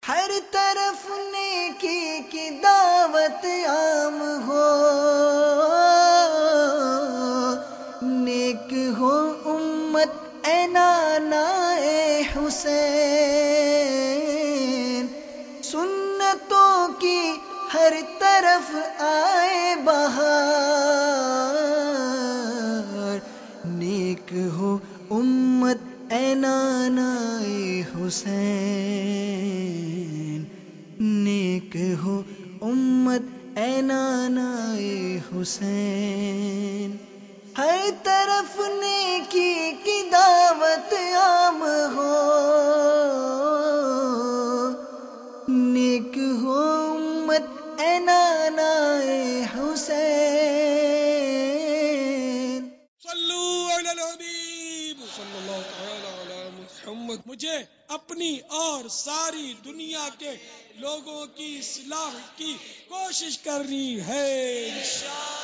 ہر طرف نیکی کی دعوت عام ہو، نیک ہو امت اے نانا اے حسین، سنتوں کی ہر طرف آئے بہار، نیک ہو امت اے نانا اے حسین، نیک ہو امت اے نانا اے حسین، ہر طرف نیکی کی دعوت عام ہو، نیک ہو امت اے نانا اے حسین۔ صلو علی الحبیب صلی اللہ تعالی علی محمد۔ مجھے اپنی اور ساری دنیا کے لوگوں کی اصلاح کی کوشش کرنی ہے۔